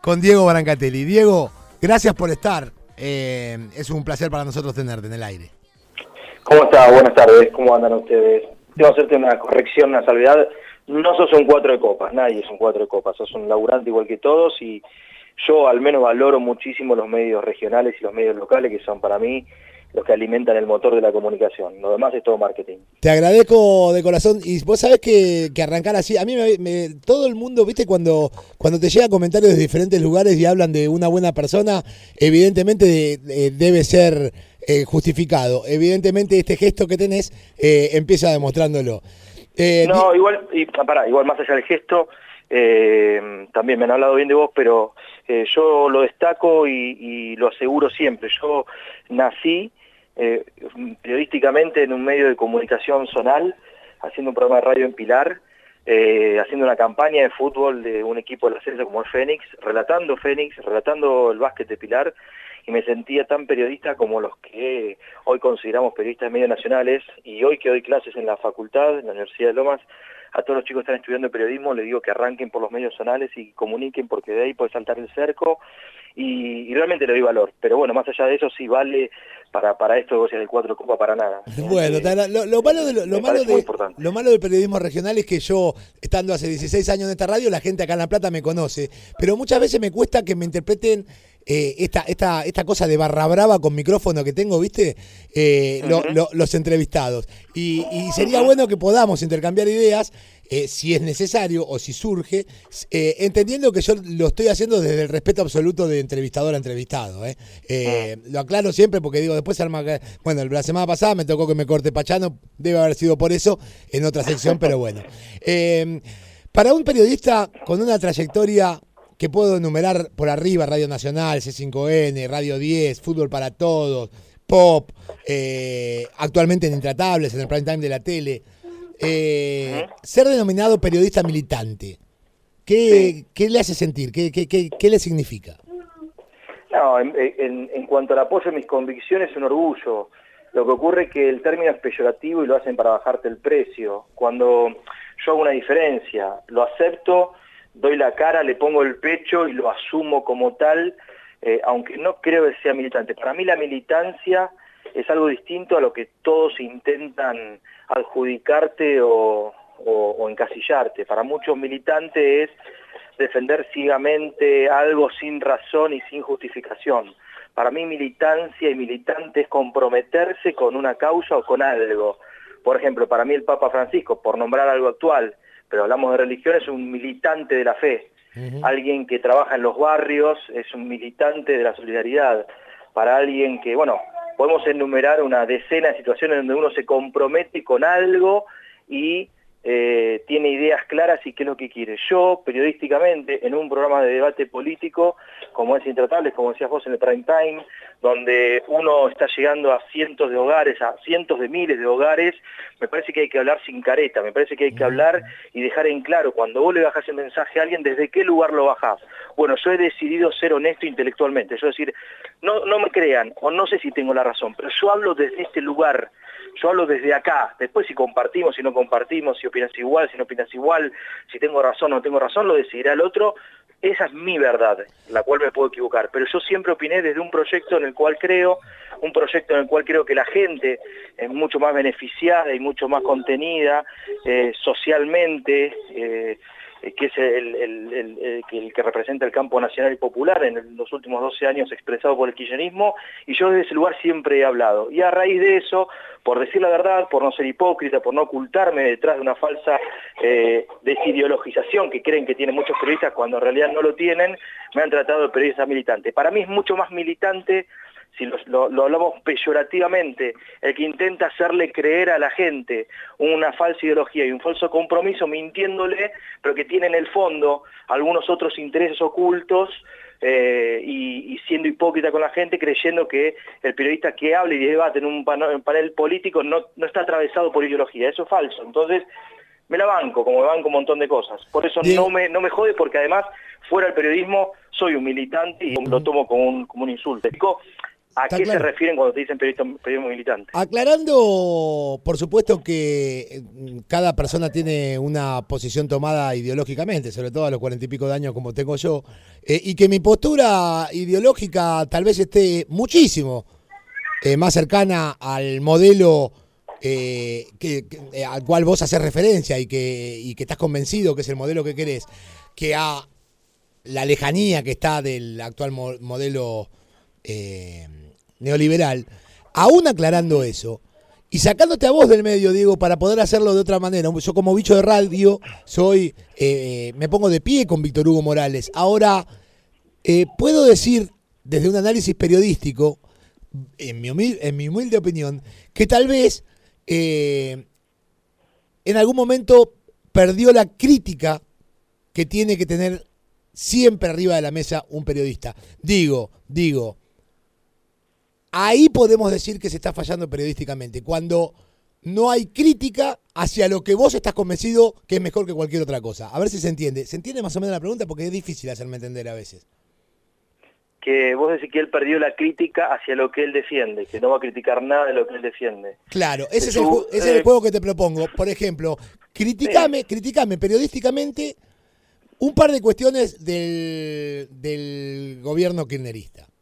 con Diego Brancatelli. Diego, gracias por estar. Es un placer para nosotros tenerte en el aire. ¿Cómo está? Buenas tardes. ¿Cómo andan ustedes? Tengo que hacerte una corrección, una salvedad. No sos un 4 de copas, nadie es un 4 de copas. Sos un laburante igual que todos y yo al menos valoro muchísimo los medios regionales y los medios locales, que son para mí los que alimentan el motor de la comunicación. Lo demás es todo marketing. Te agradezco de corazón. Y vos sabés que arrancar así, a mí todo el mundo, viste, cuando te llegan comentarios de diferentes lugares y hablan de una buena persona, evidentemente debe ser justificado. Evidentemente este gesto que tenés empieza demostrándolo. No, igual más allá del gesto, también me han hablado bien de vos, pero yo lo destaco y lo aseguro siempre. Yo nací periodísticamente en un medio de comunicación zonal, haciendo un programa de radio en Pilar, haciendo una campaña de fútbol de un equipo del ascenso como el Fénix, relatando el básquet de Pilar, y me sentía tan periodista como los que hoy consideramos periodistas de medios nacionales, y hoy que doy clases en la facultad, en la Universidad de Lomas, a todos los chicos que están estudiando periodismo les digo que arranquen por los medios zonales y comuniquen, porque de ahí puede saltar el cerco, y realmente le doy valor. Pero bueno, más allá de eso, sí vale para esto de del 4 Copa para nada. Bueno, lo malo del periodismo regional es que yo, estando hace 16 años en esta radio, la gente acá en La Plata me conoce, pero muchas veces me cuesta que me interpreten esta cosa de barra brava con micrófono que tengo, ¿viste? Los entrevistados. Y sería bueno que podamos intercambiar ideas, si es necesario o si surge, entendiendo que yo lo estoy haciendo desde el respeto absoluto de entrevistador a entrevistado. Lo aclaro siempre porque digo, después se arma... Bueno, la semana pasada me tocó que me corte Pachano, debe haber sido por eso en otra sección, pero bueno. Para un periodista con una trayectoria que puedo enumerar por arriba, Radio Nacional, C5N, Radio 10, Fútbol para Todos, Pop, actualmente en Intratables, en el prime time de la tele, ser denominado periodista militante, ¿qué le hace sentir? ¿Qué le significa? No, en cuanto al apoyo a mis convicciones, es un orgullo. Lo que ocurre es que el término es peyorativo y lo hacen para bajarte el precio. Cuando yo hago una diferencia, lo acepto, doy la cara, le pongo el pecho y lo asumo como tal, aunque no creo que sea militante. Para mí la militancia es algo distinto a lo que todos intentan adjudicarte o encasillarte. Para muchos militantes es defender ciegamente algo sin razón y sin justificación. Para mí militancia y militante es comprometerse con una causa o con algo. Por ejemplo, para mí el Papa Francisco, por nombrar algo actual, pero hablamos de religión, es un militante de la fe. Alguien que trabaja en los barrios es un militante de la solidaridad. Para alguien que, bueno, podemos enumerar una decena de situaciones donde uno se compromete con algo y tiene ideas claras y qué es lo que quiere. Yo, periodísticamente, en un programa de debate político, como es Intratables, como decías vos en el prime time, donde uno está llegando a cientos de hogares, a cientos de miles de hogares, me parece que hay que hablar sin careta, me parece que hay que hablar y dejar en claro, cuando vos le bajás el mensaje a alguien, ¿desde qué lugar lo bajás? Bueno, yo he decidido ser honesto intelectualmente, yo decir, no me crean, o no sé si tengo la razón, pero yo hablo desde este lugar, yo hablo desde acá. Después si compartimos, si no compartimos, si opinas igual, si no opinas igual, si tengo razón o no tengo razón, lo decidirá el otro. Esa es mi verdad, la cual me puedo equivocar. Pero yo siempre opiné desde un proyecto en el cual creo, un proyecto en el cual creo que la gente es mucho más beneficiada y mucho más contenida socialmente, que es el que representa el campo nacional y popular en los últimos 12 años expresado por el kirchnerismo, y yo desde ese lugar siempre he hablado. Y a raíz de eso, por decir la verdad, por no ser hipócrita, por no ocultarme detrás de una falsa desideologización que creen que tienen muchos periodistas cuando en realidad no lo tienen, me han tratado de periodista militante. Para mí es mucho más militante, si lo hablamos peyorativamente, el que intenta hacerle creer a la gente una falsa ideología y un falso compromiso mintiéndole, pero que tiene en el fondo algunos otros intereses ocultos, y siendo hipócrita con la gente, creyendo que el periodista que habla y debate en un panel político no está atravesado por ideología. Eso es falso. Entonces me la banco, como me banco un montón de cosas. Por eso no me jode, porque además fuera del periodismo soy un militante y lo tomo como un insulto. ¿A qué se refieren cuando te dicen periodismo militante? Aclarando, por supuesto que cada persona tiene una posición tomada ideológicamente, sobre todo a los 40 y pico de años como tengo yo, y que mi postura ideológica tal vez esté muchísimo más cercana al modelo al cual vos haces referencia y que estás convencido que es el modelo que querés, que a la lejanía que está del actual modelo neoliberal. Aún aclarando eso y sacándote a vos del medio, Diego, para poder hacerlo de otra manera. Yo como bicho de radio me pongo de pie con Víctor Hugo Morales. Ahora, puedo decir desde un análisis periodístico, en mi humilde opinión, que tal vez en algún momento perdió la crítica que tiene que tener siempre arriba de la mesa un periodista. Digo, ahí podemos decir que se está fallando periodísticamente, cuando no hay crítica hacia lo que vos estás convencido que es mejor que cualquier otra cosa. A ver si se entiende. ¿Se entiende más o menos la pregunta? Porque es difícil hacerme entender a veces. Que vos decís que él perdió la crítica hacia lo que él defiende, que no va a criticar nada de lo que él defiende. Claro, ese es el juego que te propongo. Por ejemplo, criticame periodísticamente un par de cuestiones del gobierno kirchnerista.